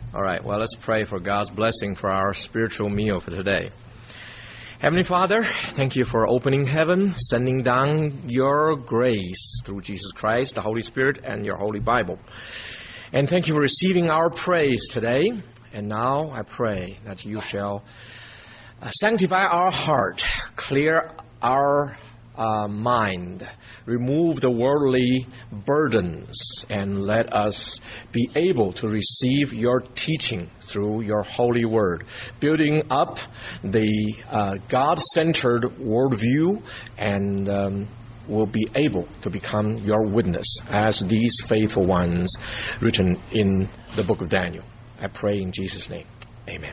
All right, well, let's pray for God's blessing for our spiritual meal for today. Heavenly Father, thank you for opening heaven, sending down your grace through Jesus Christ, the Holy Spirit, and your Holy Bible. And thank you for receiving our praise today. And now I pray that you shall sanctify our heart, clear our mind, remove the worldly burdens, and let us be able to receive your teaching through your holy word, building up the God-centered worldview, and will be able to become your witness as these faithful ones written in the book of Daniel. I pray in Jesus' name. Amen.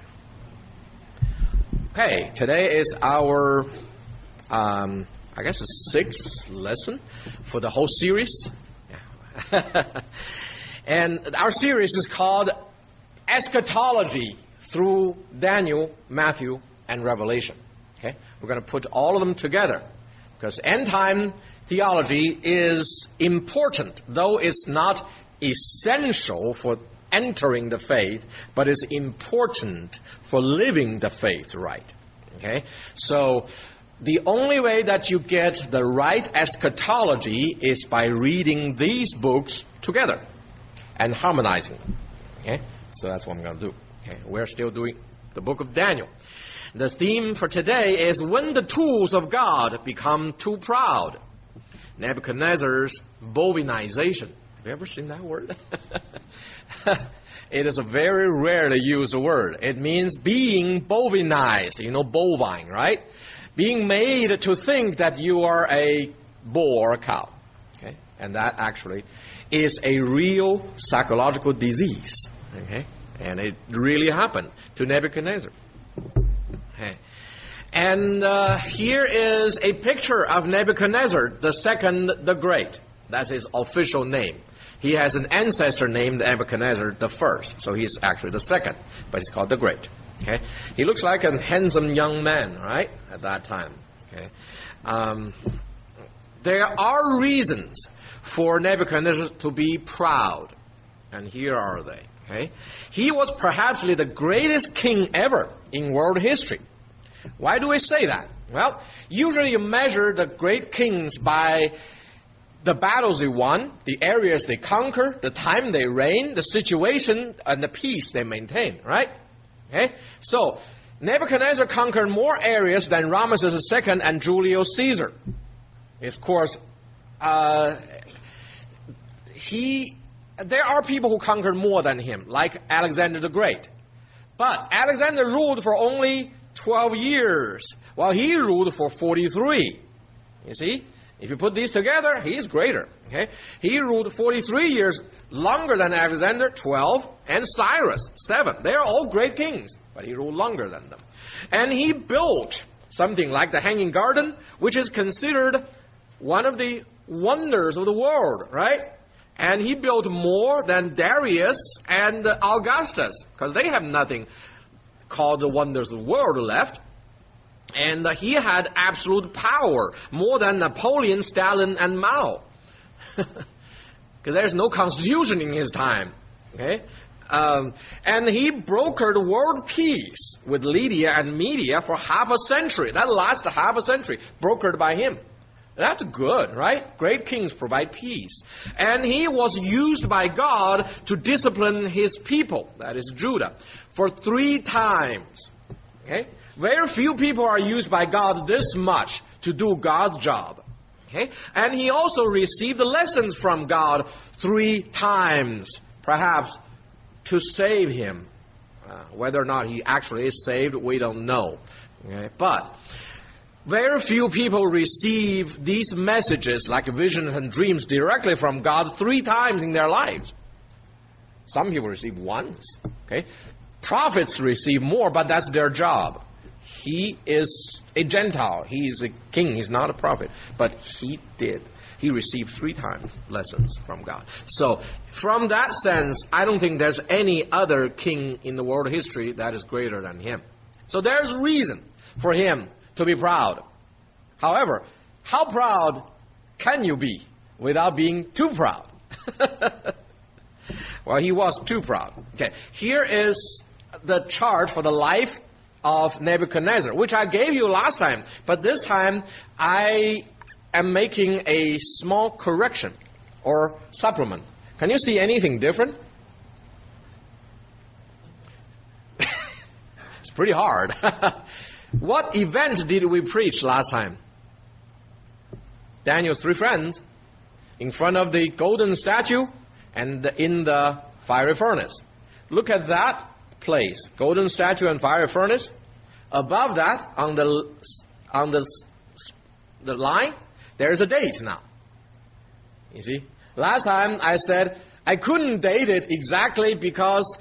Okay, today is our I guess the sixth lesson for the whole series. And our series is called Eschatology through Daniel, Matthew, and Revelation. Okay? We're going to put all of them together because end-time theology is important, though it's not essential for entering the faith, but it's important for living the faith right. Okay? So the only way that you get the right eschatology is by reading these books together and harmonizing them. Okay? So that's what I'm going to do. Okay? We're still doing the book of Daniel. The theme for today is when the tools of God become too proud. Nebuchadnezzar's bovinization. Have you ever seen that word? It is a very rarely used word. It means being bovinized. You know, bovine, right? Being made to think that you are a bull or a cow. Okay? And that actually is a real psychological disease. Okay? And it really happened to Nebuchadnezzar. Okay. And here is a picture of Nebuchadnezzar, the second, the Great. That's his official name. He has an ancestor named Nebuchadnezzar the first, so he's actually the second, but he's called the Great. Okay, he looks like a handsome young man, right, at that time. Okay, there are reasons for Nebuchadnezzar to be proud, and here are they. Okay, he was perhaps the greatest king ever in world history. Why do we say that? Well, usually you measure the great kings by the battles they won, the areas they conquer, the time they reign, the situation, and the peace they maintain, right? Okay? So, Nebuchadnezzar conquered more areas than Ramesses II and Julius Caesar. Of course, there are people who conquered more than him, like Alexander the Great. But Alexander ruled for only 12 years, while he ruled for 43. You see? If you put these together, he is greater. Okay? He ruled 43 years longer than Alexander, 12, and Cyrus, 7. They are all great kings, but he ruled longer than them. And he built something like the Hanging Garden, which is considered one of the wonders of the world, right? And he built more than Darius and Augustus, because they have nothing called the wonders of the world left. And he had absolute power, more than Napoleon, Stalin, and Mao. Because there's no constitution in his time. Okay? And he brokered world peace with Lydia and Media for half a century. That lasted half a century, brokered by him. That's good, right? Great kings provide peace. And he was used by God to discipline his people, that is Judah, for 3 times. Okay? Very few people are used by God this much to do God's job. Okay? And he also received the lessons from God 3 times, perhaps to save him. Whether or not he actually is saved, we don't know. Okay? But very few people receive these messages like visions and dreams directly from God 3 times in their lives. Some people receive once. Okay? Prophets receive more, but that's their job. He is a Gentile. He is a king. He's not a prophet. But he did. He received 3 times lessons from God. So, from that sense, I don't think there's any other king in the world history that is greater than him. So there's reason for him to be proud. However, how proud can you be without being too proud? Well, he was too proud. Okay, here is the chart for the life of Nebuchadnezzar, which I gave you last time. But this time, I am making a small correction or supplement. Can you see anything different? It's pretty hard. What event did we preach last time? Daniel's 3 friends in front of the golden statue and in the fiery furnace. Look at that place, golden statue and fiery furnace. Above that, on the line, there is a date now. You see? Last time I said I couldn't date it exactly because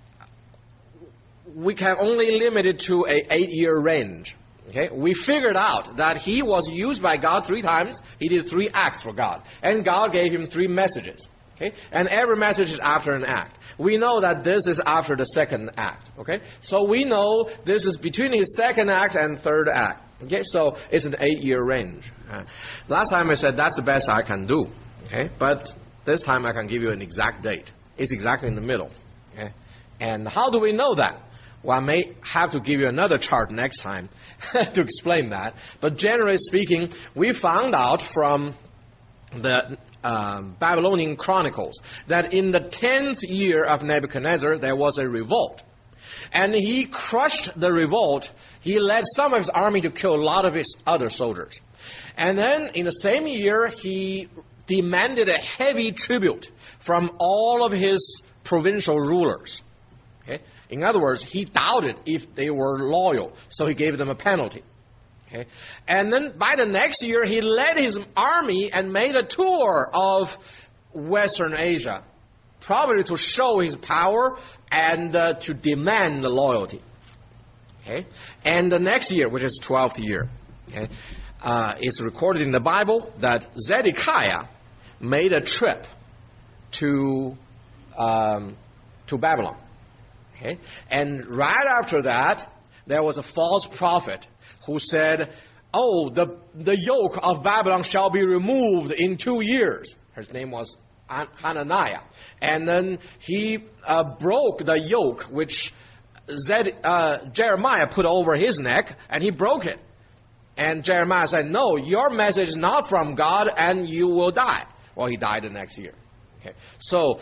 we can only limit it to an 8-year range. Okay? We figured out that he was used by God 3 times. He did 3 acts for God. And God gave him 3 messages. Okay? And every message is after an act. We know that this is after the 2nd act. Okay? So we know this is between his 2nd act and 3rd act. Okay? So it's an 8-year range. Last time I said that's the best I can do. Okay? But this time I can give you an exact date. It's exactly in the middle. Okay? And how do we know that? Well, I may have to give you another chart next time to explain that. But generally speaking, we found out from the Babylonian Chronicles that in the 10th year of Nebuchadnezzar, there was a revolt. And he crushed the revolt. He led some of his army to kill a lot of his other soldiers. And then in the same year, he demanded a heavy tribute from all of his provincial rulers. Okay? In other words, he doubted if they were loyal, so he gave them a penalty. Okay? And then by the next year, he led his army and made a tour of Western Asia, probably to show his power and to demand the loyalty. Okay? And the next year, which is 12th year, okay, it's recorded in the Bible that Zedekiah made a trip to Babylon. Okay? And right after that, there was a false prophet who said, oh, the yoke of Babylon shall be removed in 2 years. His name was Hananiah. And then he broke the yoke which Jeremiah put over his neck, and he broke it. And Jeremiah said, no, your message is not from God, and you will die. Well, he died the next year. Okay. So,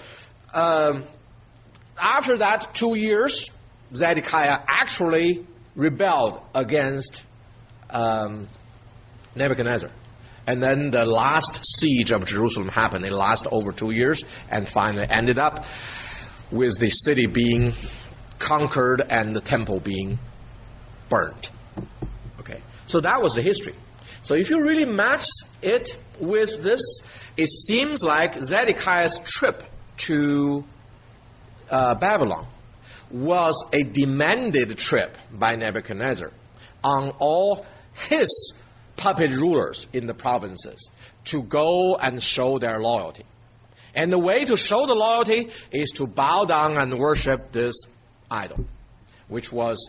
after that 2 years, Zedekiah actually rebelled against Nebuchadnezzar. And then the last siege of Jerusalem happened. It lasted over 2 years and finally ended up with the city being conquered and the temple being burnt. Okay, so that was the history. So if you really match it with this, it seems like Zedekiah's trip to Babylon was a demanded trip by Nebuchadnezzar on all his puppet rulers in the provinces to go and show their loyalty. And the way to show the loyalty is to bow down and worship this idol, which was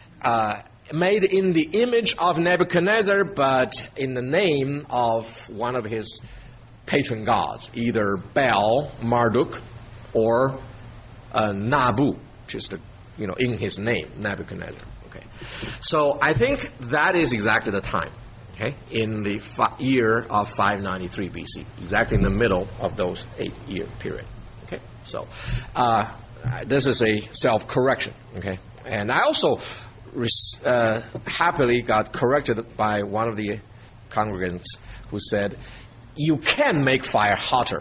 made in the image of Nebuchadnezzar, but in the name of one of his patron gods, either Baal, Marduk, or Nabu, which is in his name, Nebuchadnezzar. Okay, so I think that is exactly the time. Okay, in the year of 593 BC, exactly in the middle of those 8-year period. Okay, so this is a self-correction. Okay, and I also happily got corrected by one of the congregants who said, "You can make fire hotter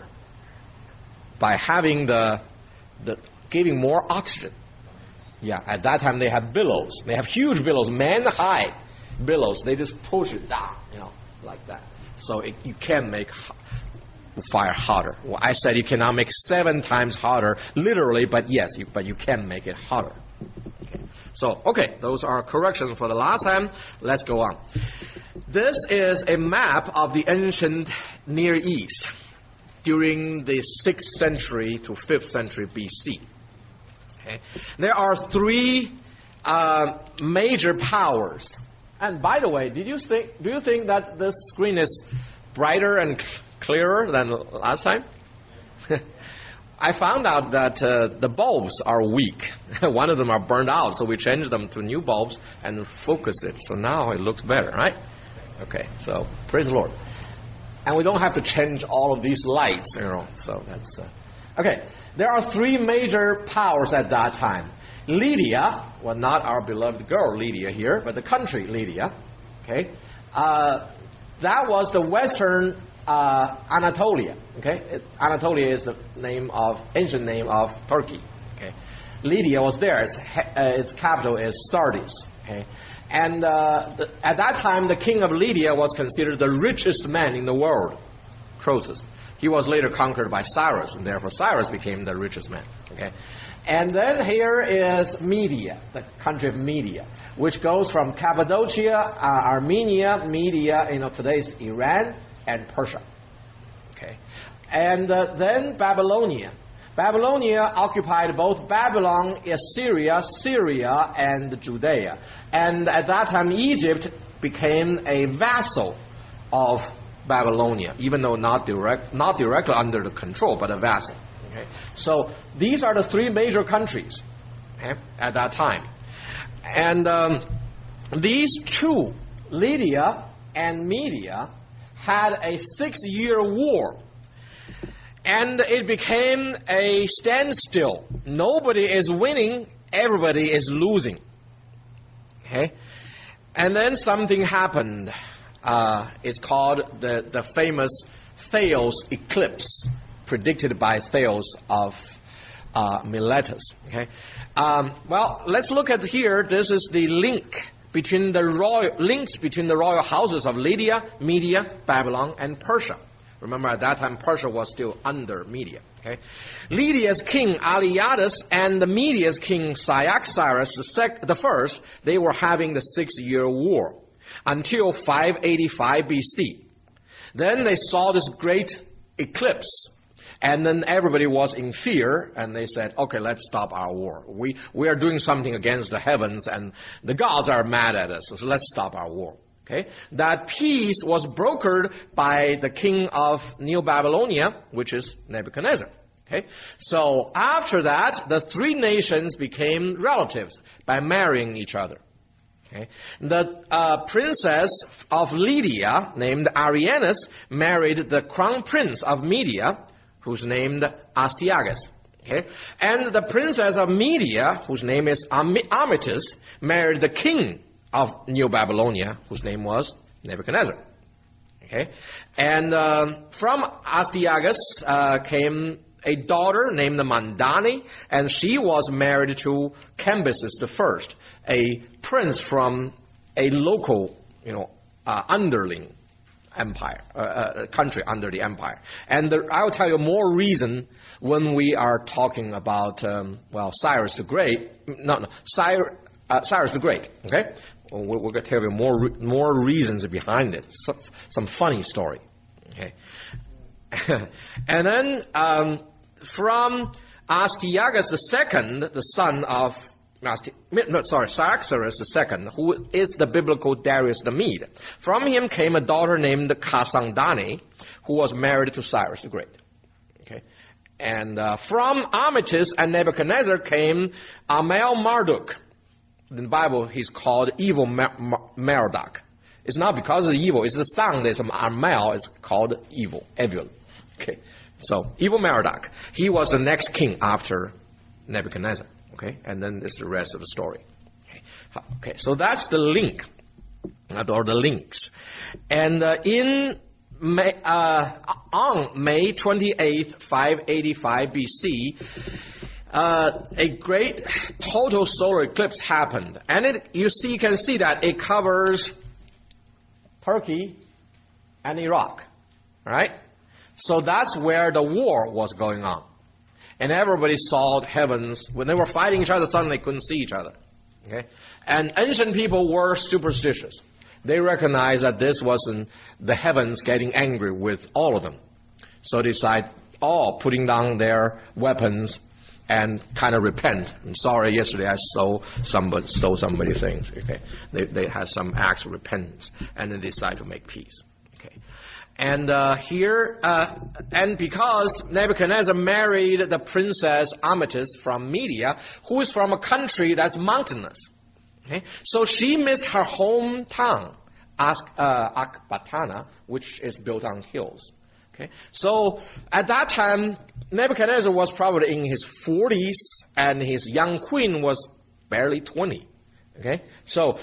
by having the giving more oxygen." Yeah, at that time they have billows. They have huge billows, man-high billows. They just push it down, like that. So you can make fire hotter. Well, I said you cannot make 7 times hotter, literally, but yes, but you can make it hotter. Okay. So, those are corrections for the last time. Let's go on. This is a map of the ancient Near East during the 6th century to 5th century BC. Okay. There are 3 major powers. And by the way, do you think that this screen is brighter and clearer than last time? I found out that the bulbs are weak. One of them are burned out, so we changed them to new bulbs and focus it. So now it looks better, right? Okay, so praise the Lord. And we don't have to change all of these lights, so that's... Okay, there are three major powers at that time. Lydia, well, not our beloved girl Lydia here, but the country Lydia, okay? That was the western Anatolia, okay? Anatolia is the ancient name of Turkey, okay? Lydia was there. Its capital is Sardis, okay? And at that time, the king of Lydia was considered the richest man in the world, Croesus. He was later conquered by Cyrus, and therefore Cyrus became the richest man, okay? And then here is Media, the country of Media, which goes from Cappadocia, Armenia, Media, today's Iran, and Persia. Okay, and then Babylonia. Babylonia occupied both Babylon, Assyria, Syria, and Judea. And at that time, Egypt became a vassal of Babylonia, even though not directly under the control, but a vassal. Okay, so these are the three major countries, okay, at that time. And these two, Lydia and Media, had a 6-year war. And it became a standstill. Nobody is winning, everybody is losing. Okay? And then something happened. It's called the famous Thales eclipse, predicted by Thales of Miletus. Okay? Well, let's look at here. This is the links between the royal houses of Lydia, Media, Babylon, and Persia. Remember, at that time, Persia was still under Media. Okay? Lydia's king Aliades and the Media's king Cyaxares the first, they were having the 6-year war until 585 BC. Then they saw this great eclipse. And then everybody was in fear, and they said, okay, let's stop our war. We are doing something against the heavens, and the gods are mad at us, so let's stop our war. Okay? That peace was brokered by the king of New Babylonia, which is Nebuchadnezzar. Okay? So after that, the three nations became relatives by marrying each other. Okay? The princess of Lydia, named Arianes, married the crown prince of Media, who's named Astyages. Okay? And the princess of Media, whose name is Amytis, married the king of New Babylonia, whose name was Nebuchadnezzar. Okay? And from Astyages came a daughter named Mandani, and she was married to Cambyses I, a prince from a local, underling empire, country under the empire. And I'll tell you more reason when we are talking about, Cyrus the Great. Cyrus the Great, okay? We're going to tell you more reasons behind it. Some funny story, okay? And then from Astyages II, the son of Cyaxares II, who is the biblical Darius the Mede. From him came a daughter named Kasandani, who was married to Cyrus the Great. Okay, and from Amytis and Nebuchadnezzar came Amel Marduk. In the Bible, he's called evil Merodach. It's not because of evil; it's the son. There's Amel is called evil, Evil. Okay, so evil Merodach. He was the next king after Nebuchadnezzar. Okay, and then there's the rest of the story. Okay, so that's the link, or the links. And on May 28th, 585 BC, a great total solar eclipse happened. And you can see that it covers Turkey and Iraq, right? So that's where the war was going on. And everybody saw the heavens. When they were fighting each other, suddenly they couldn't see each other. Okay? And ancient people were superstitious. They recognized that this wasn't the heavens getting angry with all of them. So they decided all putting down their weapons and kind of repent. I'm sorry, yesterday I stole somebody's things. Okay? They had some acts of repentance, and then they decided to make peace. Okay? And and because Nebuchadnezzar married the princess Amethyst from Media, who is from a country that's mountainous. Okay? So she missed her hometown, Akbatana, which is built on hills. Okay? So at that time, Nebuchadnezzar was probably in his 40s, and his young queen was barely 20. Okay? So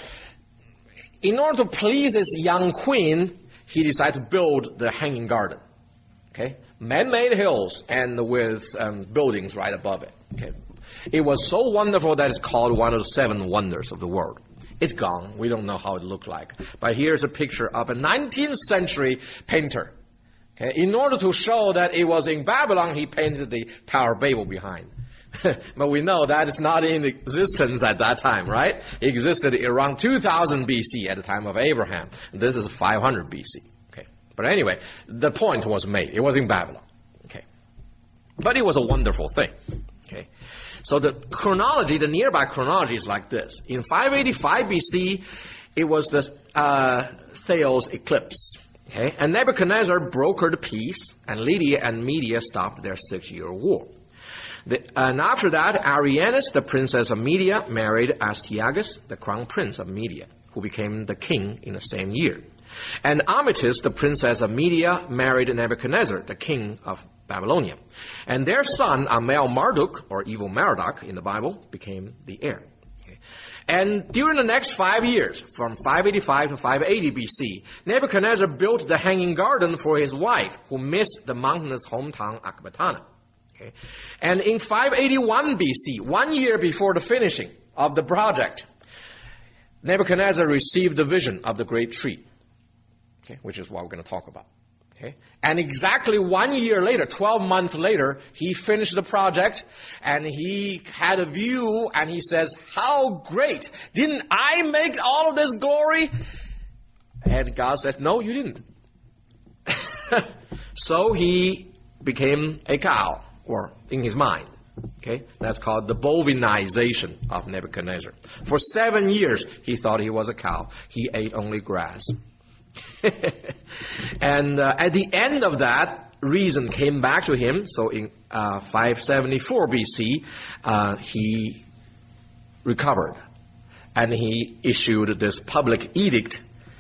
in order to please his young queen, he decided to build the Hanging Garden. Okay? Man-made hills and with buildings right above it. Okay? It was so wonderful that it's called one of the 7 wonders of the world. It's gone. We don't know how it looked like. But here's a picture of a 19th century painter. Okay? In order to show that it was in Babylon, he painted the Tower of Babel behind. But we know that is not in existence at that time, right? It existed around 2000 BC at the time of Abraham. This is 500 BC. Okay. But anyway, the point was made. It was in Babylon. Okay. But it was a wonderful thing. Okay. So the chronology, the nearby chronology is like this. In 585 BC, it was the Theos eclipse. Okay. And Nebuchadnezzar brokered peace, and Lydia and Media stopped their 6-year war. And after that, Arianes, the princess of Media, married Astyages, the crown prince of Media, who became the king in the same year. And Amethyst, the princess of Media, married Nebuchadnezzar, the king of Babylonia. And their son, Amel-Marduk, or evil Merodach in the Bible, became the heir. Okay. And during the next 5 years, from 585 to 580 BC, Nebuchadnezzar built the Hanging Garden for his wife, who missed the mountainous hometown Akbatana. Okay. And in 581 BC, 1 year before the finishing of the project, Nebuchadnezzar received the vision of the great tree, okay, which is what we're going to talk about. Okay. And exactly 1 year later, 12 months later, he finished the project, and he had a view, and he says, "How great! Didn't I make all of this glory?" And God says, "No, you didn't." So he became a cow. Or in his mind. Okay? That's called the bovinization of Nebuchadnezzar. For 7 years, he thought he was a cow. He ate only grass. And at the end of that, reason came back to him. So in 574 BC, he recovered. And he issued this public edict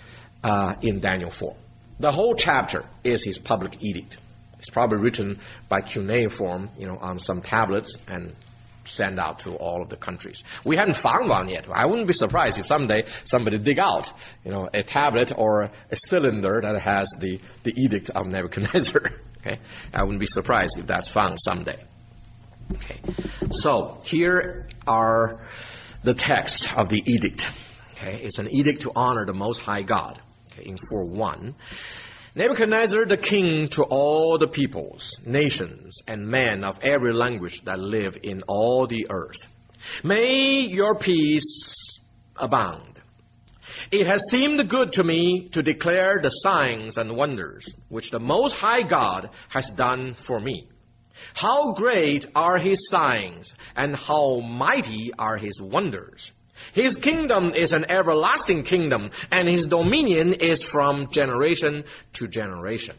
in Daniel 4. The whole chapter is his public edict. It's probably written by cuneiform, on some tablets and sent out to all of the countries. We haven't found one yet. I wouldn't be surprised if someday somebody dig out, a tablet or a cylinder that has the edict of Nebuchadnezzar. Okay, I wouldn't be surprised if that's found someday. Okay, so here are the texts of the edict. Okay, it's an edict to honor the Most High God. Okay, in 4:1. Nebuchadnezzar, the king, to all the peoples, nations, and men of every language that live in all the earth. May your peace abound. It has seemed good to me to declare the signs and wonders which the Most High God has done for me. How great are his signs, and how mighty are his wonders. His kingdom is an everlasting kingdom, and his dominion is from generation to generation.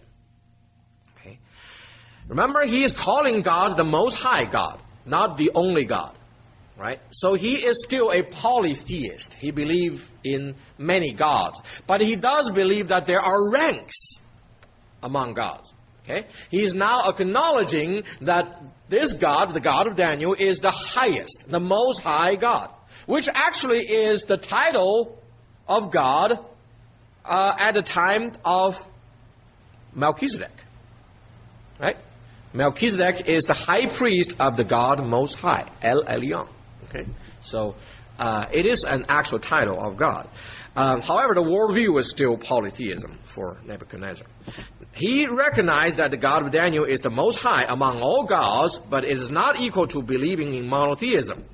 Okay. Remember, he is calling God the Most High God, not the only God. Right? So he is still a polytheist. He believes in many gods. But he does believe that there are ranks among gods. Okay? He is now acknowledging that this God, the God of Daniel, is the highest, the Most High God, which actually is the title of God at the time of Melchizedek. Right? Melchizedek is the high priest of the God Most High, El Elyon. Okay? So it is an actual title of God. However, the worldview is still polytheism for Nebuchadnezzar. He recognized that the God of Daniel is the Most High among all gods, but it is not equal to believing in monotheism.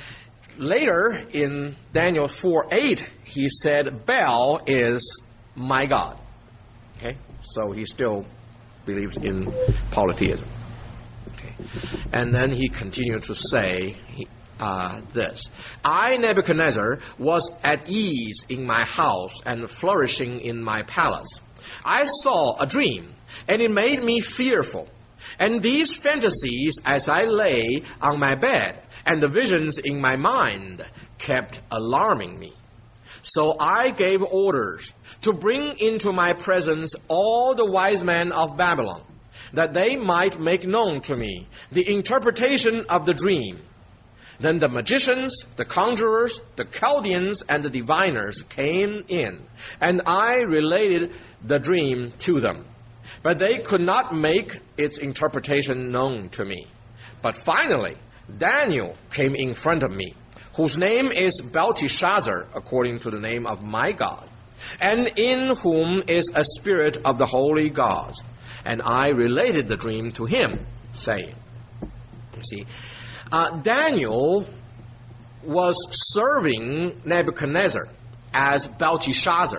Later, in Daniel 4:8, he said, Baal is my God. Okay? So he still believes in polytheism. Okay? And then he continued to say this. I, Nebuchadnezzar, was at ease in my house and flourishing in my palace. I saw a dream, and it made me fearful. And these fantasies, as I lay on my bed, and the visions in my mind, kept alarming me. So I gave orders to bring into my presence all the wise men of Babylon, that they might make known to me the interpretation of the dream. Then the magicians, the conjurers, the Chaldeans, and the diviners came in, and I related the dream to them. But they could not make its interpretation known to me. But finally, Daniel came in front of me, whose name is Belteshazzar, according to the name of my God, and in whom is a spirit of the holy gods. And I related the dream to him, saying, you see, Daniel was serving Nebuchadnezzar as Belteshazzar.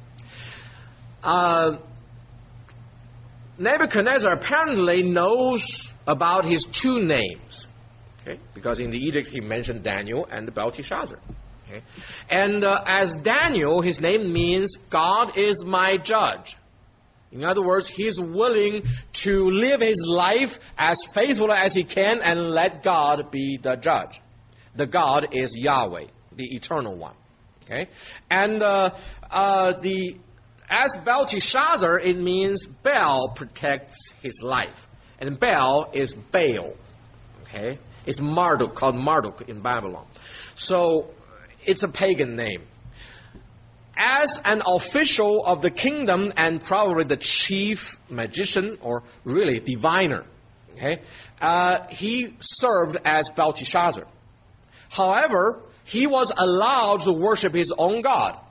Nebuchadnezzar apparently knows about his two names, okay? Because in the edict he mentioned Daniel and Belteshazzar. Okay? And as Daniel, his name means God is my judge. In other words, he's willing to live his life as faithfully as he can and let God be the judge. The God is Yahweh, the eternal one. Okay? And as Belteshazzar, it means Baal protects his life. And Baal is Baal. Okay? It's Marduk, called Marduk in Babylon. So it's a pagan name. As an official of the kingdom and probably the chief magician or really diviner, okay, he served as Belteshazzar. However, he was allowed to worship his own God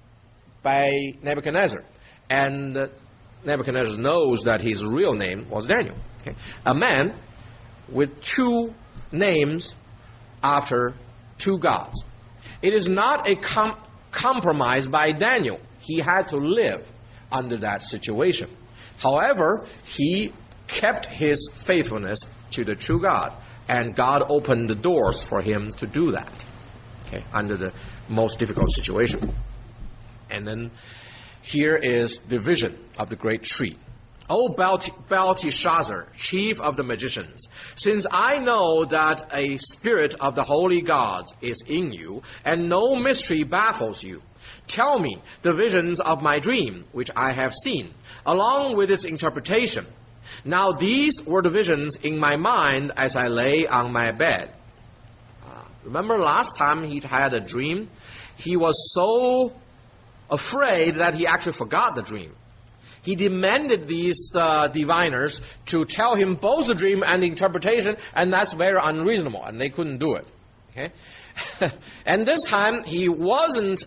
by Nebuchadnezzar. And Nebuchadnezzar knows that his real name was Daniel. Okay? A man with two names after two gods. It is not a compromise by Daniel. He had to live under that situation. However, he kept his faithfulness to the true God, and God opened the doors for him to do that, okay, under the most difficult situation. And then here is the vision of the great tree. O Belteshazzar, chief of the magicians, since I know that a spirit of the holy gods is in you, and no mystery baffles you, tell me the visions of my dream, which I have seen, along with its interpretation. Now these were the visions in my mind as I lay on my bed. Remember last time he had a dream? He was so afraid that he actually forgot the dream. He demanded these diviners to tell him both the dream and the interpretation, and that's very unreasonable, and they couldn't do it. Okay? And this time, he wasn't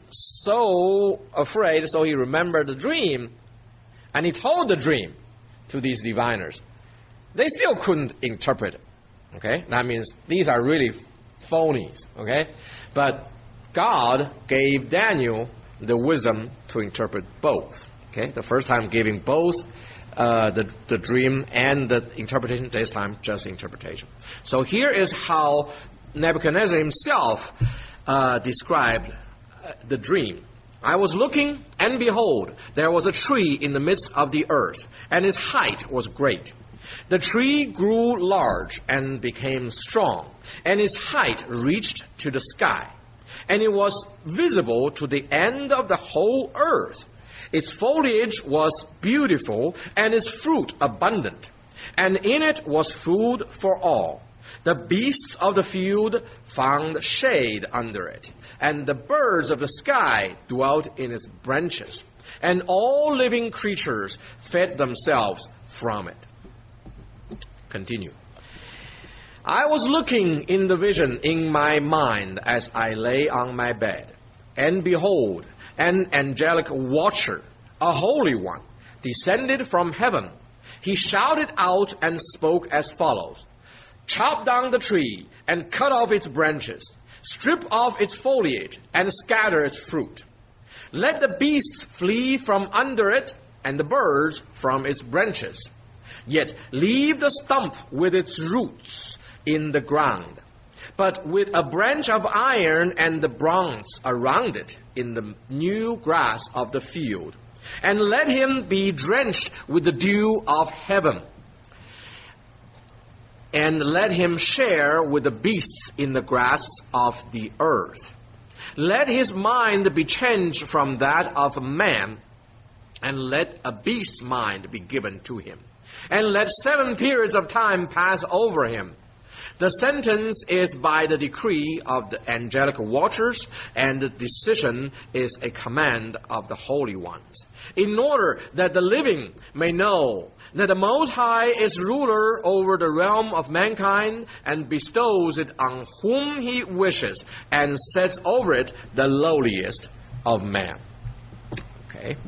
so afraid, so he remembered the dream, and he told the dream to these diviners. They still couldn't interpret it. Okay? That means these are really phonies. Okay? But God gave Daniel the wisdom to interpret both. Okay, the first time giving both the dream and the interpretation, this time just interpretation. So here is how Nebuchadnezzar himself described the dream. I was looking, and behold, there was a tree in the midst of the earth, and its height was great. The tree grew large and became strong, and its height reached to the sky, and it was visible to the end of the whole earth. Its foliage was beautiful, and its fruit abundant, and in it was food for all. The beasts of the field found shade under it, and the birds of the sky dwelt in its branches, and all living creatures fed themselves from it. Continue. I was looking in the vision in my mind as I lay on my bed, and behold, an angelic watcher, a holy one, descended from heaven. He shouted out and spoke as follows: chop down the tree and cut off its branches, strip off its foliage and scatter its fruit. Let the beasts flee from under it and the birds from its branches. Yet leave the stump with its roots in the ground, but with a branch of iron and the bronze around it in the new grass of the field. and let him be drenched with the dew of heaven, and let him share with the beasts in the grass of the earth. Let his mind be changed from that of man, and let a beast's mind be given to him. And let 7 periods of time pass over him. The sentence is by the decree of the angelic watchers, and the decision is a command of the holy ones, in order that the living may know that the Most High is ruler over the realm of mankind, and bestows it on whom he wishes, and sets over it the lowliest of man. Okay?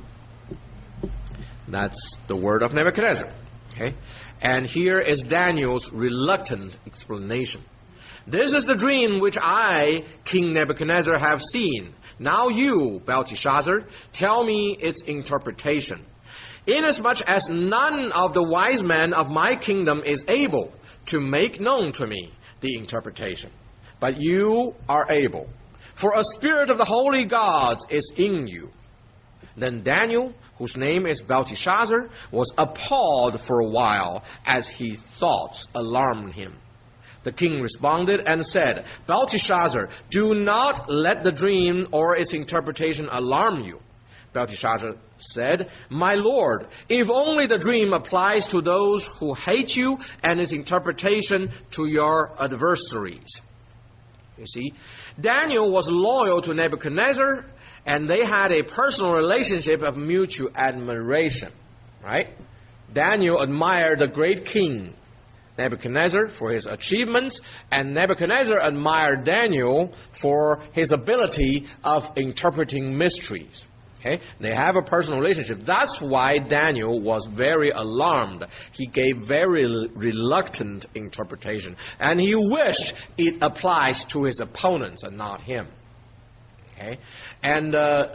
That's the word of Nebuchadnezzar. Okay? And here is Daniel's reluctant explanation. This is the dream which I, King Nebuchadnezzar, have seen. Now you, Belteshazzar, tell me its interpretation. Inasmuch as none of the wise men of my kingdom is able to make known to me the interpretation, but you are able, for a spirit of the holy gods is in you. Then Daniel, whose name is Belteshazzar, was appalled for a while as his thoughts alarmed him. The king responded and said, Belteshazzar, do not let the dream or its interpretation alarm you. Belteshazzar said, My lord, if only the dream applies to those who hate you, and its interpretation to your adversaries. You see, Daniel was loyal to Nebuchadnezzar, and they had a personal relationship of mutual admiration, right? Daniel admired the great king Nebuchadnezzar for his achievements, and Nebuchadnezzar admired Daniel for his ability of interpreting mysteries. Okay? They have a personal relationship. That's why Daniel was very alarmed. He gave very reluctant interpretation, and he wished it applies to his opponents and not him. Okay? And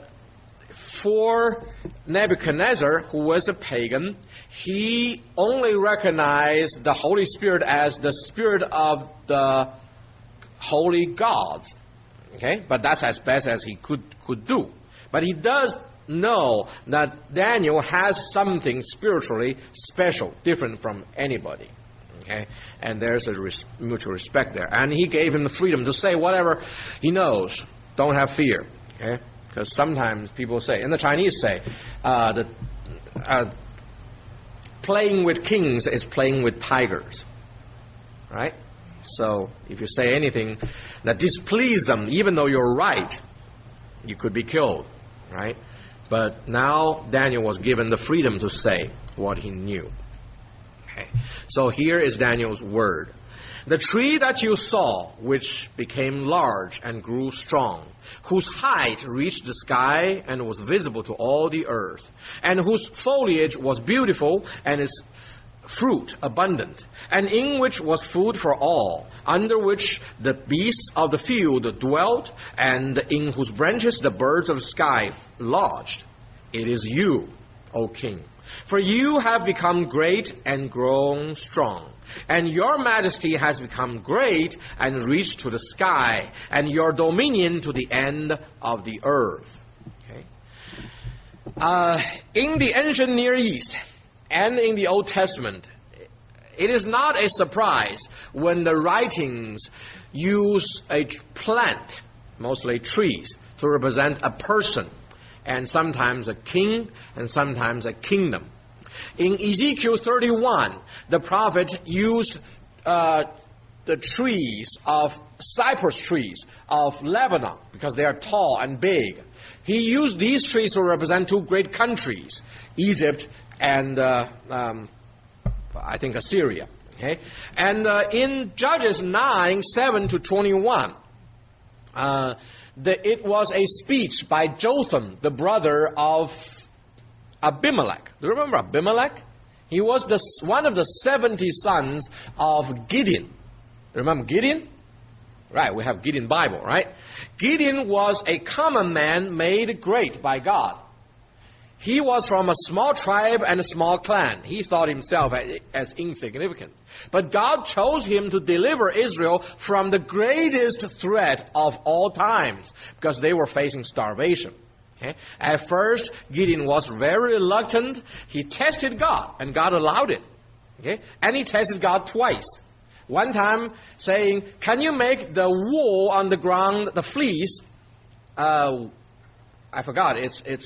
for Nebuchadnezzar, who was a pagan, he only recognized the Holy Spirit as the spirit of the holy gods. Okay? But that's as best as he could do. But he does know that Daniel has something spiritually special, different from anybody. Okay? And there's a mutual respect there. And he gave him the freedom to say whatever he knows. Don't have fear. Okay? Because sometimes people say, and the Chinese say, playing with kings is playing with tigers. Right? So if you say anything that displeases them, even though you're right, you could be killed. Right? But now Daniel was given the freedom to say what he knew. Okay. So here is Daniel's word. The tree that you saw, which became large and grew strong, whose height reached the sky and was visible to all the earth, and whose foliage was beautiful and its fruit abundant, and in which was food for all, under which the beasts of the field dwelt, and in whose branches the birds of the sky lodged. It is you, O king, for you have become great and grown strong, and your majesty has become great and reached to the sky, and your dominion to the end of the earth. Okay. In the ancient Near East and in the Old Testament, it is not a surprise when the writings use a plant, mostly trees, to represent a person, and sometimes a king, and sometimes a kingdom. In Ezekiel 31, the prophet used the trees of cypress trees of Lebanon, because they are tall and big. He used these trees to represent 2 great countries, Egypt and I think Assyria. Okay? And in Judges 9:7-21, it was a speech by Jotham, the brother of Abimelech. Do you remember Abimelech? He was one of the 70 sons of Gideon. Remember Gideon? Right, we have Gideon Bible, right? Gideon was a common man made great by God. He was from a small tribe and a small clan. He thought himself as insignificant. But God chose him to deliver Israel from the greatest threat of all times, because they were facing starvation. Okay? At first, Gideon was very reluctant. He tested God, and God allowed it. Okay? And he tested God twice. One time saying, can you make the wool on the ground, the fleece, I forgot, it's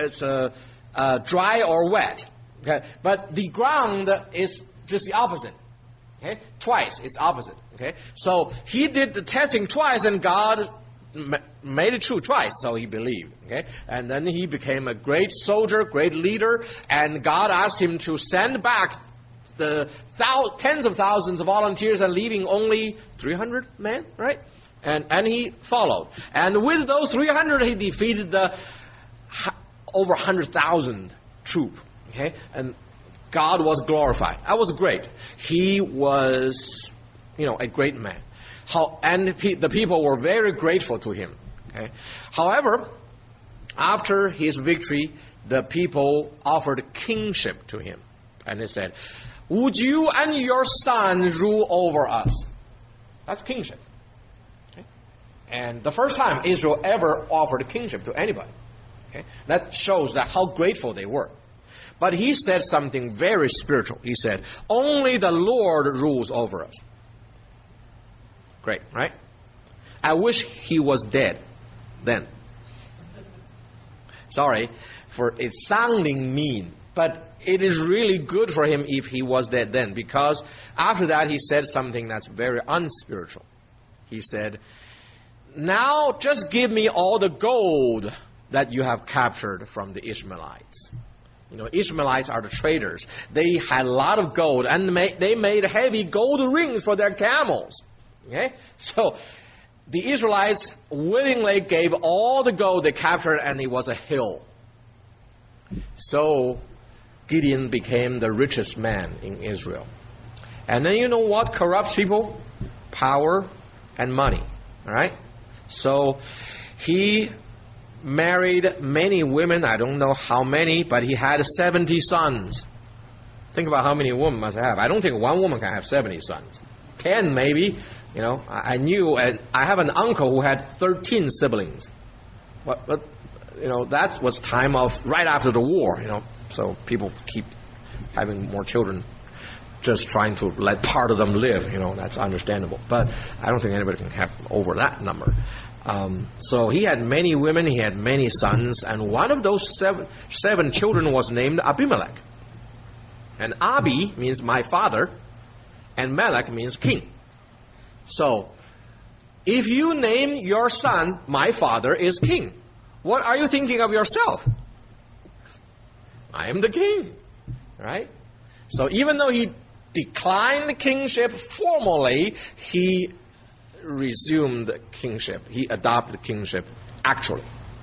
dry or wet. Okay? But the ground is just the opposite. Okay? Twice, it's opposite. Okay? So he did the testing twice, and God made it true twice, so he believed. Okay? And then he became a great soldier, great leader, and God asked him to send back the tens of thousands of volunteers and leaving only 300 men, right? And he followed. And with those 300, he defeated the over 100,000 troop. Okay? And God was glorified. That was great. He was, a great man. The people were very grateful to him. Okay? However, after his victory, the people offered kingship to him. And they said, would you and your son rule over us? That's kingship. Okay? And the first time Israel ever offered kingship to anybody. Okay? That shows that how grateful they were. But he said something very spiritual. He said, only the Lord rules over us. Great, right? I wish he was dead then. Sorry for it sounding mean, but it is really good for him if he was dead then, because after that he said something that's very unspiritual. He said, now just give me all the gold that you have captured from the Ishmaelites. Ishmaelites are the traders. They had a lot of gold, and they made heavy gold rings for their camels. Okay? So the Israelites willingly gave all the gold they captured, and it was a hill. So Gideon became the richest man in Israel. And then you know what corrupts people? Power and money. All right? So he married many women. I don't know how many, but he had 70 sons. Think about how many women must have. I don't think one woman can have 70 sons. 10 maybe. I knew, and I have an uncle who had 13 siblings. But that was time of right after the war, So people keep having more children, just trying to let part of them live. That's understandable. But I don't think anybody can have over that number. So he had many women, he had many sons, and one of those seven children was named Abimelech. And Abi means my father, and Melech means king. So, if you name your son, my father is king, what are you thinking of yourself? I am the king, right? So even though he declined the kingship formally, he resumed the kingship. He adopted the kingship actually.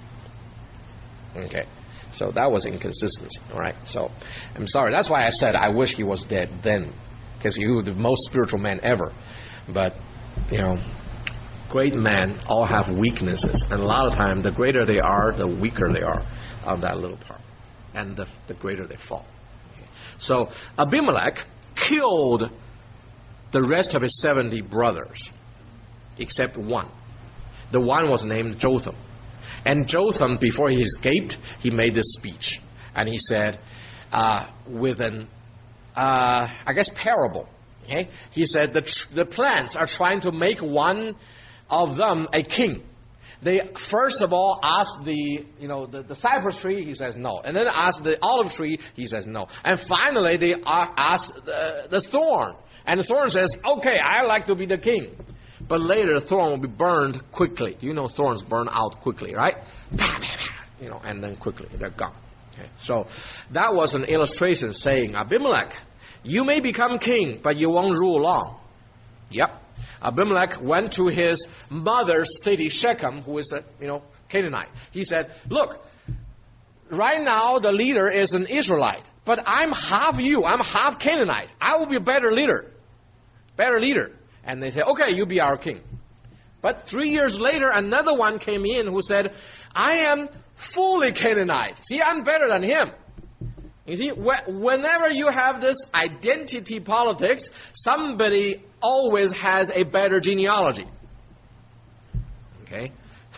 Okay. So that was inconsistency, all right? So I'm sorry. That's why I said I wish he was dead then, because he was the most spiritual man ever. But, great men all have weaknesses. And a lot of times, the greater they are, the weaker they are of that little part. And the greater they fall. Okay. So Abimelech killed the rest of his 70 brothers, except one. The one was named Jotham. And Jotham, before he escaped, he made this speech. And he said, with an, parable. Okay? He said, the plants are trying to make one of them a king. They first of all asked the cypress tree, he says no. And then asked the olive tree, he says no. And finally they asked the thorn. And the thorn says, okay, I like to be the king. But later the thorn will be burned quickly. You know thorns burn out quickly, right? And then quickly they're gone. Okay? So that was an illustration saying, Abimelech, you may become king, but you won't rule long. Yep. Abimelech went to his mother's city, Shechem, who is a Canaanite. He said, look, right now the leader is an Israelite, but I'm half you. I'm half Canaanite. I will be a better leader. And they said, okay, you be our king. But 3 years later, another one came in who said, I am fully Canaanite. See, I'm better than him. You see, whenever you have this identity politics, somebody always has a better genealogy. Okay,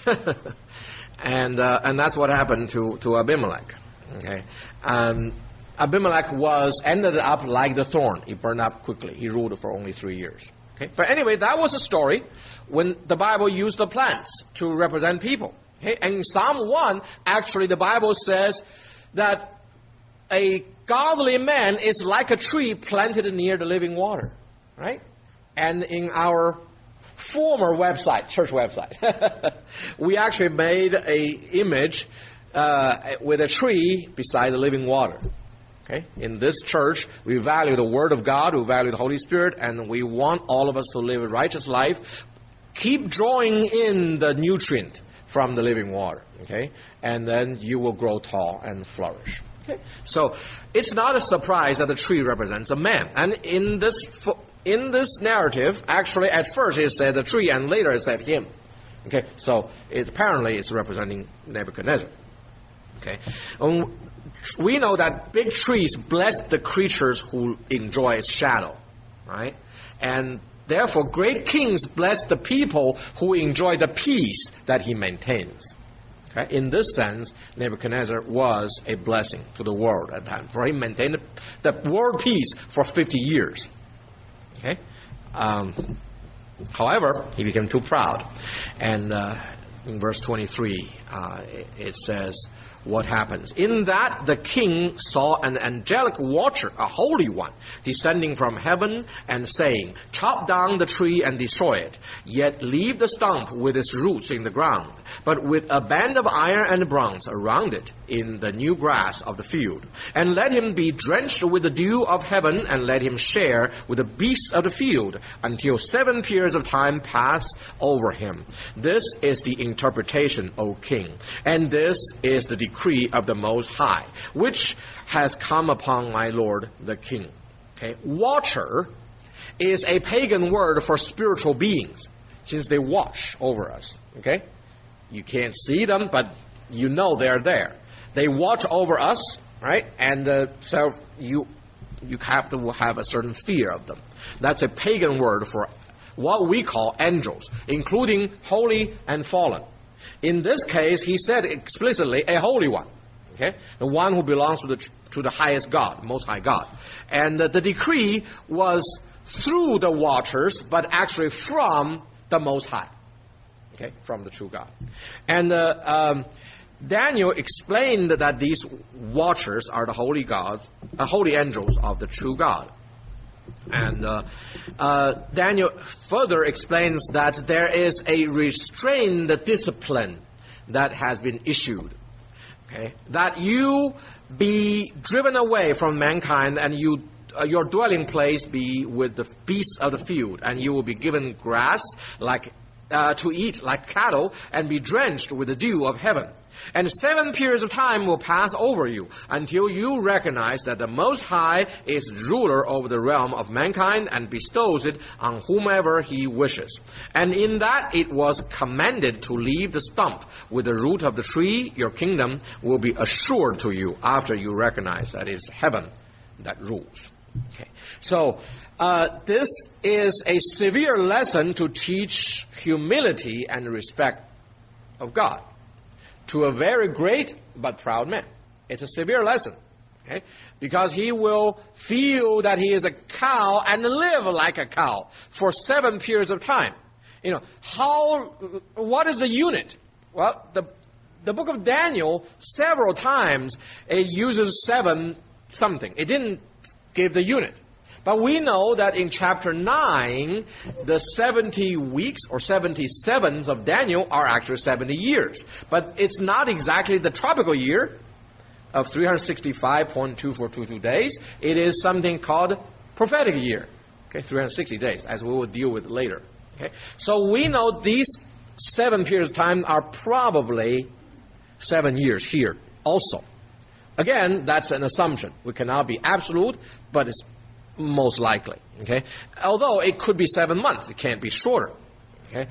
and that's what happened to Abimelech. Okay, Abimelech ended up like the thorn. He burned up quickly. He ruled for only 3 years. Okay, but anyway, that was a story when the Bible used the plants to represent people. Okay, and in Psalm 1, actually, the Bible says that a godly man is like a tree planted near the living water, right? And in our former website, church website, we actually made an image with a tree beside the living water. Okay? In this church, we value the Word of God, we value the Holy Spirit, and we want all of us to live a righteous life. Keep drawing in the nutrient from the living water, okay? And then you will grow tall and flourish. Okay? So it's not a surprise that the tree represents a man. And in this narrative, actually at first it said the tree and later it said him. Okay? So apparently it's representing Nebuchadnezzar. Okay? We know that big trees bless the creatures who enjoy its shadow, right? And therefore, great kings bless the people who enjoy the peace that he maintains. Okay? In this sense, Nebuchadnezzar was a blessing to the world at the time, for he maintained the world peace for 50 years. Okay? However, he became too proud. And in verse 23, it says, what happens? In that the king saw an angelic watcher, a holy one, descending from heaven and saying, chop down the tree and destroy it, yet leave the stump with its roots in the ground, but with a band of iron and bronze around it in the new grass of the field. And let him be drenched with the dew of heaven, and let him share with the beasts of the field until 7 periods of time pass over him. This is the interpretation, O king, and this is the decree of the Most High, which has come upon my lord the king. Okay, watcher is a pagan word for spiritual beings, since they watch over us. Okay, you can't see them, but you know they're there. They watch over us, right? And so you have to have a certain fear of them. That's a pagan word for what we call angels, including holy and fallen. In this case, he said explicitly, a holy one. Okay? The one who belongs to the highest God, Most High God. And the decree was through the watchers, but actually from the Most High. Okay? From the true God. And Daniel explained that these watchers are the holy gods, holy angels of the true God. And Daniel further explains that there is a restrained discipline that has been issued. Okay? That you be driven away from mankind, and your dwelling place be with the beasts of the field, and you will be given grass to eat like cattle, and be drenched with the dew of heaven. And 7 periods of time will pass over you until you recognize that the Most High is ruler over the realm of mankind and bestows it on whomever he wishes. And in that it was commanded to leave the stump with the root of the tree. Your kingdom will be assured to you after you recognize that it's heaven that rules. Okay. So this is a severe lesson to teach humility and respect of God to a very great but proud man. It's a severe lesson, okay? Because he will feel that he is a cow and live like a cow for 7 periods of time. You know, what is the unit? Well, the book of Daniel, several times, it uses 7 something. It didn't give the unit. But we know that in chapter 9, the 70 weeks or 77s of Daniel are actually 70 years. But it's not exactly the tropical year of 365.2422 days. It is something called prophetic year. Okay, 360 days, as we will deal with later. Okay, so we know these 7 periods of time are probably 7 years here also. Again, that's an assumption. We cannot be absolute, but it's most likely. Okay, although it could be 7 months, it can't be shorter. Okay,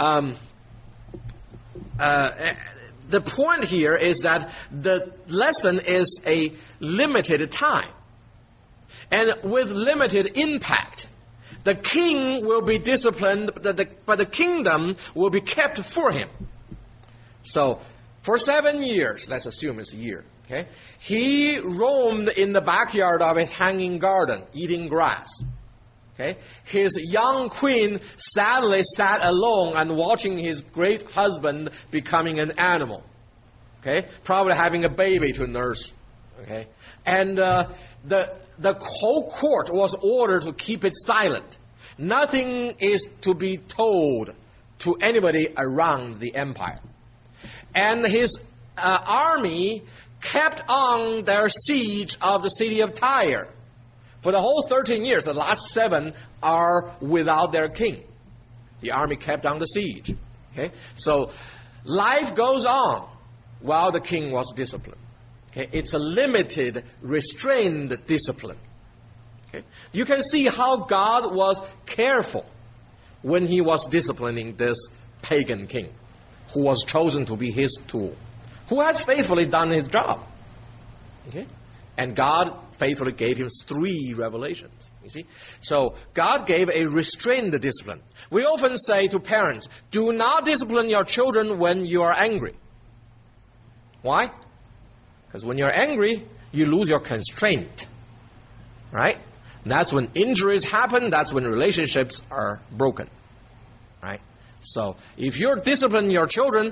the point here is that the lesson is a limited time and with limited impact. the king will be disciplined, but the kingdom will be kept for him. So, for 7 years, let's assume it's a year, okay, he roamed in the backyard of his hanging garden, eating grass. Okay? His young queen sadly sat alone and watching his great husband becoming an animal. Okay? Probably having a baby to nurse. Okay? And the whole court was ordered to keep it silent. Nothing is to be told to anybody around the empire. And his army kept on their siege of the city of Tyre. For the whole 13 years, the last 7 are without their king. The army kept on the siege. Okay? So life goes on while the king was disciplined. Okay? It's a limited, restrained discipline. Okay? You can see how God was careful when he was disciplining this pagan king, who was chosen to be his tool, who has faithfully done his job. Okay? And God faithfully gave him 3 revelations. You see? So God gave a restrained discipline. We often say to parents, do not discipline your children when you are angry. Why? Because when you're angry, you lose your constraint. Right? And that's when injuries happen. That's when relationships are broken. Right? So if you're disciplining your children,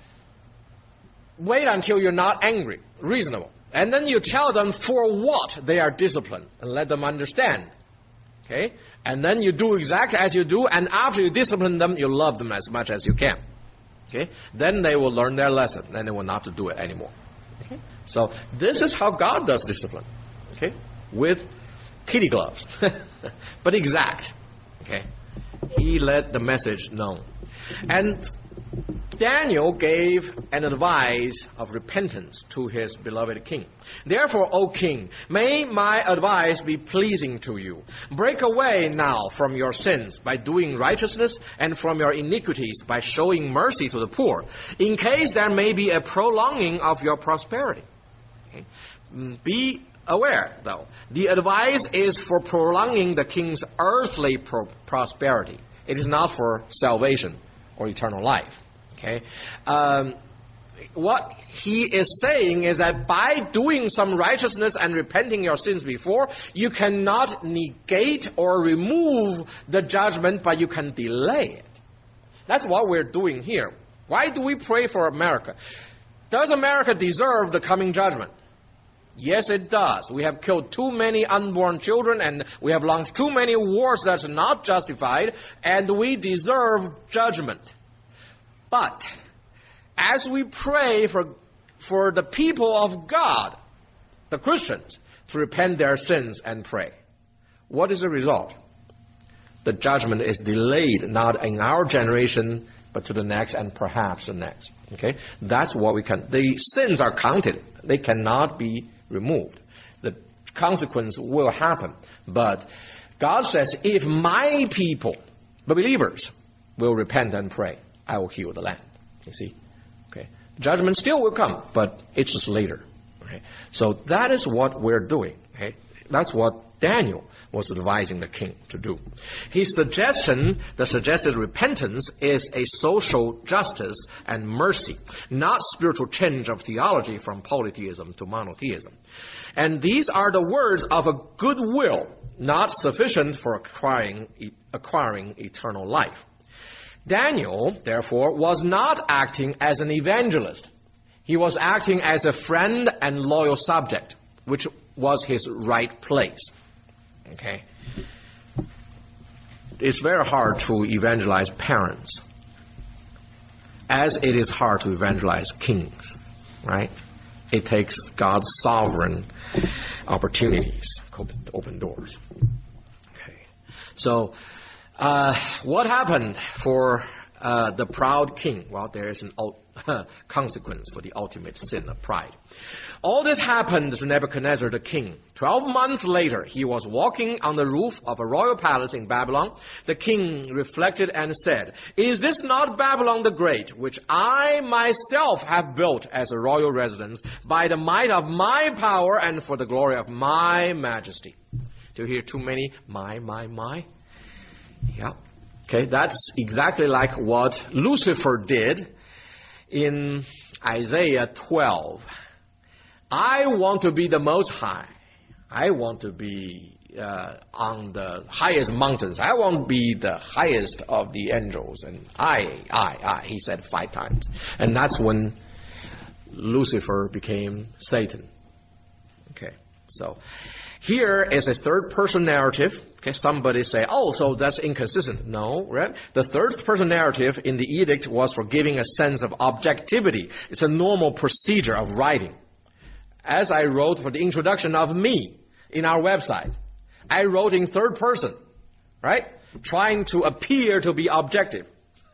wait until you're not angry. Reasonable. And then you tell them for what they are disciplined and let them understand. Okay? And then you do exactly as you do, and after you discipline them, you love them as much as you can. Okay? Then they will learn their lesson, and they will not do it anymore. Okay? So this is how God does discipline. Okay? With kitty gloves. But exact. Okay? He let the message known. And Daniel gave an advice of repentance to his beloved king. Therefore, O king, may my advice be pleasing to you. Break away now from your sins by doing righteousness, and from your iniquities by showing mercy to the poor, in case there may be a prolonging of your prosperity. Okay? Be aware, though, the advice is for prolonging the king's earthly prosperity. It is not for salvation or eternal life. Okay, what he is saying is that by doing some righteousness and repenting your sins before, you cannot negate or remove the judgment, but you can delay it. That's what we're doing here. Why do we pray for America? Does America deserve the coming judgment? Yes, it does. We have killed too many unborn children, and we have launched too many wars that's not justified, and we deserve judgment. But as we pray for the people of God, the Christians, to repent their sins and pray, what is the result? The judgment is delayed, not in our generation, but to the next and perhaps the next. Okay? That's what we can. The sins are counted. They cannot be removed. The consequence will happen. But God says, if my people, the believers, will repent and pray, I will heal the land. You see? Okay. Judgment still will come, but it's just later. Okay. So that is what we're doing. Okay. That's what Daniel was advising the king to do. His suggestion, the suggested repentance, is a social justice and mercy, not spiritual change of theology from polytheism to monotheism. And these are the words of a goodwill, not sufficient for acquiring eternal life. Daniel, therefore, was not acting as an evangelist. He was acting as a friend and loyal subject, which was his right place. Okay? It's very hard to evangelize parents, as it is hard to evangelize kings, right? It takes God's sovereign opportunities to open doors. Okay. So, what happened for the proud king? Well, there is a consequence for the ultimate sin of pride. All this happened to Nebuchadnezzar the king. 12 months later, he was walking on the roof of a royal palace in Babylon. The king reflected and said, "Is this not Babylon the Great, which I myself have built as a royal residence by the might of my power and for the glory of my majesty?" Do you hear too many my? Yeah. Okay, that's exactly like what Lucifer did in Isaiah 12. I want to be the Most High. I want to be on the highest mountains. I want to be the highest of the angels. And I, he said 5 times. And that's when Lucifer became Satan. Okay, so here is a third-person narrative. Okay, somebody say, oh, so that's inconsistent. No, right? The third-person narrative in the edict was for giving a sense of objectivity. It's a normal procedure of writing. As I wrote for the introduction of me in our website, I wrote in third person, right? Trying to appear to be objective.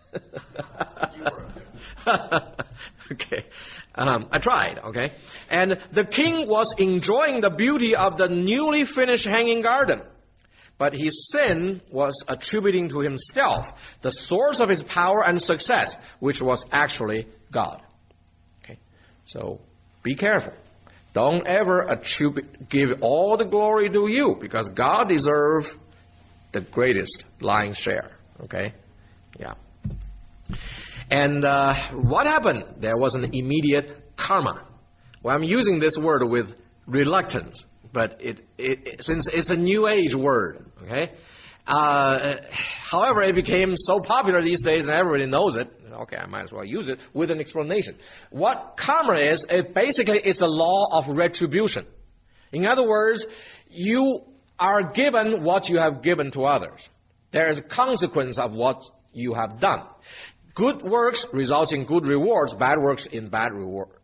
Okay. I tried, okay? And the king was enjoying the beauty of the newly finished hanging garden. But his sin was attributing to himself the source of his power and success, which was actually God. Okay? So, be careful. Don't ever give all the glory to you, because God deserves the greatest lion's share. Okay? Yeah. And what happened? There was an immediate karma. Well, I'm using this word with reluctance, but since it's a New Age word, okay? However, it became so popular these days and everybody knows it. Okay, I might as well use it with an explanation. What karma is, it basically is the law of retribution. In other words, you are given what you have given to others. There is a consequence of what you have done. Good works results in good rewards. Bad works in bad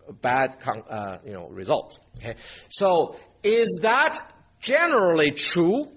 results. Okay, so is that generally true?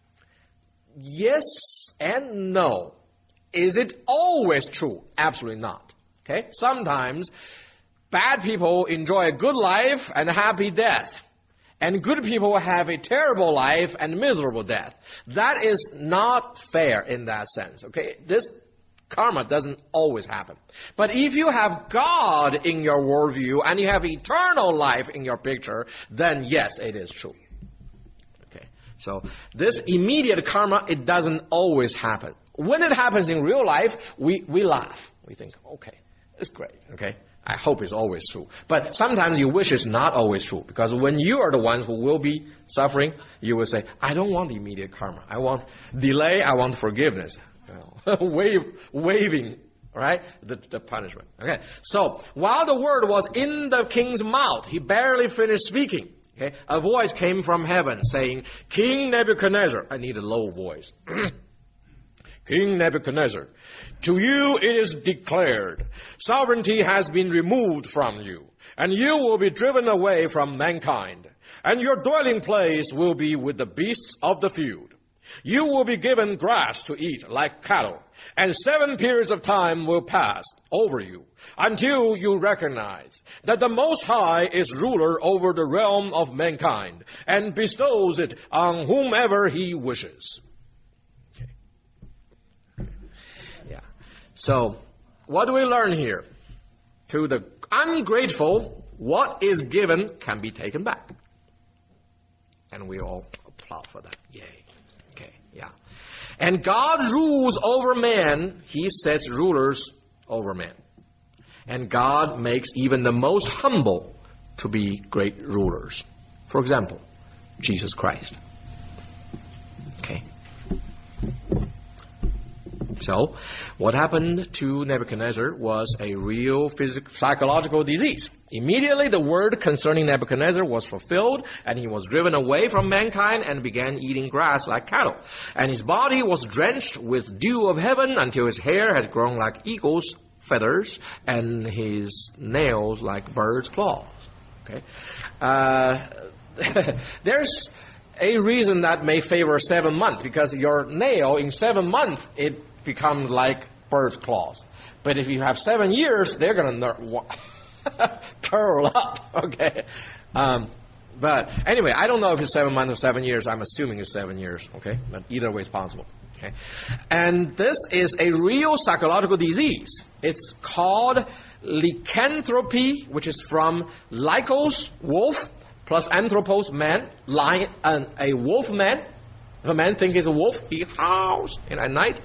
Yes and no. Is it always true? Absolutely not. Okay, sometimes bad people enjoy a good life and a happy death, and good people have a terrible life and miserable death. That is not fair in that sense. Okay, this karma doesn't always happen. But if you have God in your worldview and you have eternal life in your picture, then yes, it is true. Okay. So this immediate karma, it doesn't always happen. When it happens in real life, we laugh. We think, okay, it's great. Okay. I hope it's always true. But sometimes you wish it's not always true, because when you are the ones who will be suffering, you will say, I don't want immediate karma. I want delay. I want forgiveness. Waving, right? The punishment. Okay. So while the word was in the king's mouth, he barely finished speaking. Okay. A voice came from heaven saying, King Nebuchadnezzar. I need a low voice. King Nebuchadnezzar, to you it is declared, sovereignty has been removed from you, and you will be driven away from mankind, and your dwelling place will be with the beasts of the field. You will be given grass to eat like cattle, and 7 periods of time will pass over you until you recognize that the Most High is ruler over the realm of mankind and bestows it on whomever he wishes. Okay. Yeah. So, what do we learn here? To the ungrateful, what is given can be taken back. And we all applaud for that. Yay. Yeah. And God rules over man. He sets rulers over man. And God makes even the most humble to be great rulers. For example, Jesus Christ. Okay. So, what happened to Nebuchadnezzar was a real psychological disease. Immediately, the word concerning Nebuchadnezzar was fulfilled, and he was driven away from mankind and began eating grass like cattle. And his body was drenched with dew of heaven until his hair had grown like eagle's feathers and his nails like bird's claws. Okay, there's a reason that may favor 7 months, because your nail in 7 months it becomes like bird's claws. But if you have 7 years, they're going to curl up. Okay. But anyway, I don't know if it's 7 months or 7 years. I'm assuming it's 7 years. Okay. But either way is possible. Okay. And this is a real psychological disease. It's called lycanthropy, which is from lycos, wolf, plus anthropos, man, lion, and a wolf man. If a man thinks he's a wolf, he howls at night.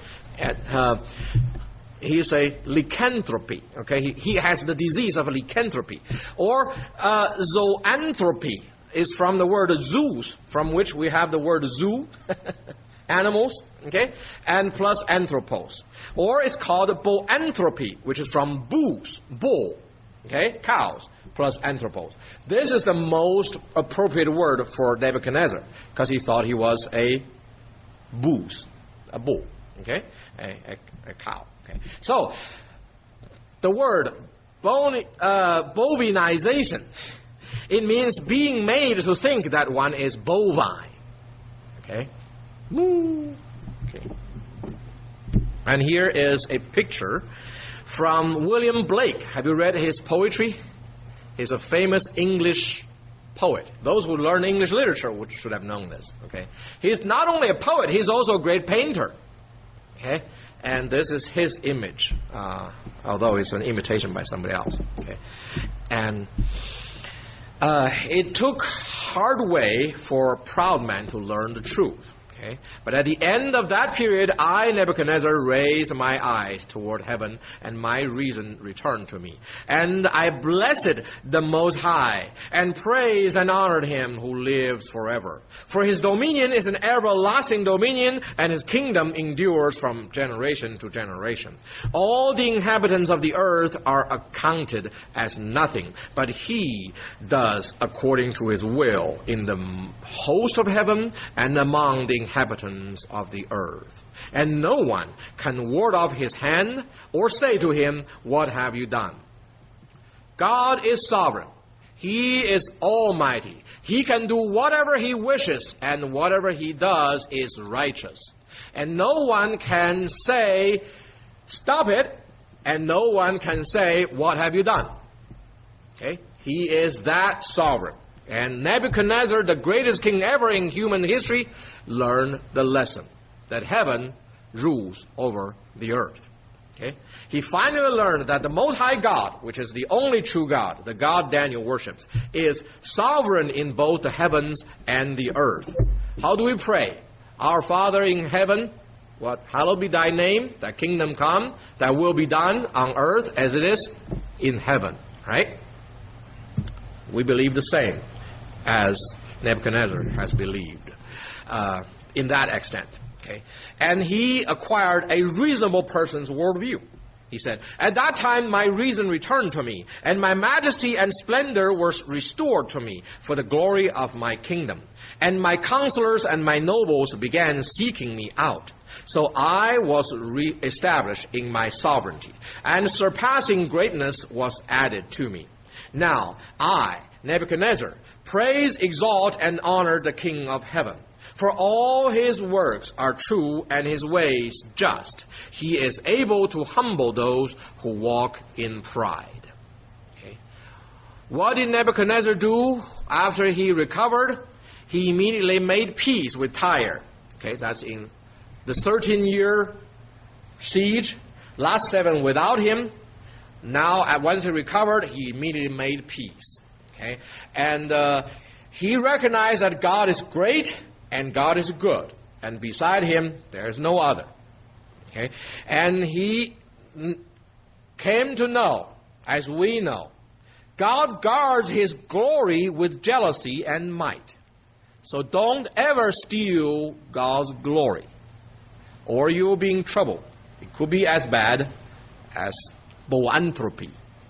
He's a lycanthropy. Okay, he has the disease of lycanthropy. Or zoanthropy is from the word zoos, from which we have the word zoo, animals. Okay, and plus anthropos. Or it's called boanthropy, which is from boos, bull. Okay, cows plus anthropos. This is the most appropriate word for Nebuchadnezzar because he thought he was a boos, a bull. Okay, a cow. Okay, so the word bovinization, it means being made to think that one is bovine. Okay, okay. And here is a picture from William Blake. Have you read his poetry? He's a famous English poet. Those who learn English literature should have known this. Okay, he's not only a poet; he's also a great painter. Okay, and this is his image, although it's an imitation by somebody else. Okay, and it took hard way for a proud man to learn the truth. Okay? But at the end of that period, I, Nebuchadnezzar, raised my eyes toward heaven, and my reason returned to me. And I blessed the Most High, and praised and honored him who lives forever. For his dominion is an everlasting dominion, and his kingdom endures from generation to generation. All the inhabitants of the earth are accounted as nothing, but he does according to his will in the host of heaven and among the inhabitants of the earth. And no one can ward off his hand or say to him, "What have you done?" God is sovereign. He is almighty. He can do whatever he wishes, and whatever he does is righteous. And no one can say, "Stop it," and no one can say, "What have you done?" Okay? He is that sovereign. And Nebuchadnezzar, the greatest king ever in human history, learned the lesson that heaven rules over the earth. Okay? He finally learned that the Most High God, which is the only true God, the God Daniel worships, is sovereign in both the heavens and the earth. How do we pray? Our Father in heaven, hallowed be thy name, thy kingdom come, thy will be done on earth as it is in heaven. Right? We believe the same as Nebuchadnezzar has believed in that extent. Okay? And he acquired a reasonable person's worldview. He said, "At that time my reason returned to me, and my majesty and splendor were restored to me for the glory of my kingdom. And my counselors and my nobles began seeking me out. So I was re-established in my sovereignty, and surpassing greatness was added to me. Now I, Nebuchadnezzar, praise, exalt, and honor the King of heaven. For all his works are true and his ways just. He is able to humble those who walk in pride." Okay. What did Nebuchadnezzar do after he recovered? He immediately made peace with Tyre. Okay, that's in the 13-year siege. Last 7 without him. Now, once he recovered, he immediately made peace. Okay? And he recognized that God is great and God is good. And beside him, there is no other. Okay? And he came to know, as we know, God guards his glory with jealousy and might. So don't ever steal God's glory, or you'll be in trouble. It could be as bad as boanthropy.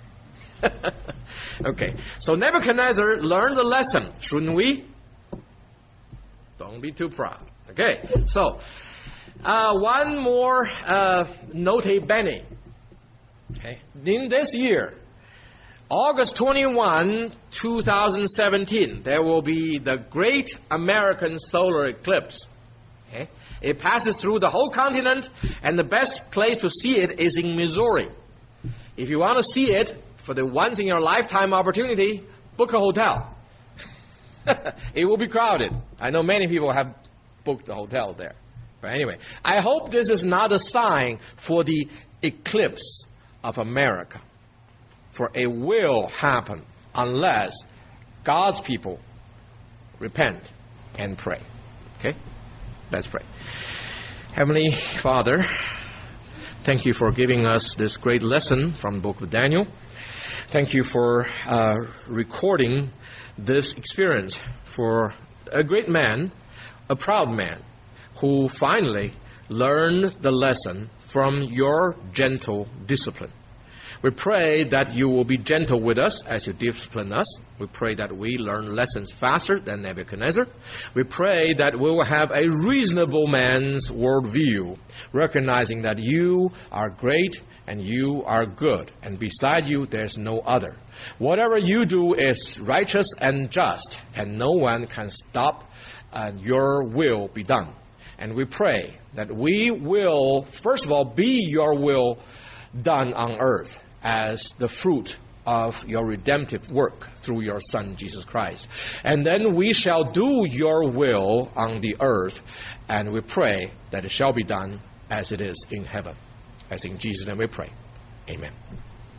Okay, so Nebuchadnezzar learned the lesson, shouldn't we? Don't be too proud. Okay, so one more nota bene. Okay, in this year, August 21, 2017, there will be the Great American Solar Eclipse. Okay? It passes through the whole continent, and the best place to see it is in Missouri. If you want to see it for the once-in-your-lifetime opportunity, book a hotel. It will be crowded. I know many people have booked a hotel there. But anyway, I hope this is not a sign for the eclipse of America. For it will happen unless God's people repent and pray. Okay? Let's pray. Heavenly Father, thank you for giving us this great lesson from the book of Daniel. Thank you for recording this experience for a great man, a proud man, who finally learned the lesson from your gentle discipline. We pray that you will be gentle with us as you discipline us. We pray that we learn lessons faster than Nebuchadnezzar. We pray that we will have a reasonable man's worldview, recognizing that you are great and you are good, and beside you there's no other. Whatever you do is righteous and just, and no one can stop your will be done. And we pray that we will, first of all, be your will done on earth as the fruit of your redemptive work through your Son, Jesus Christ. And then we shall do your will on the earth, and we pray that it shall be done as it is in heaven. As in Jesus' name we pray. Amen.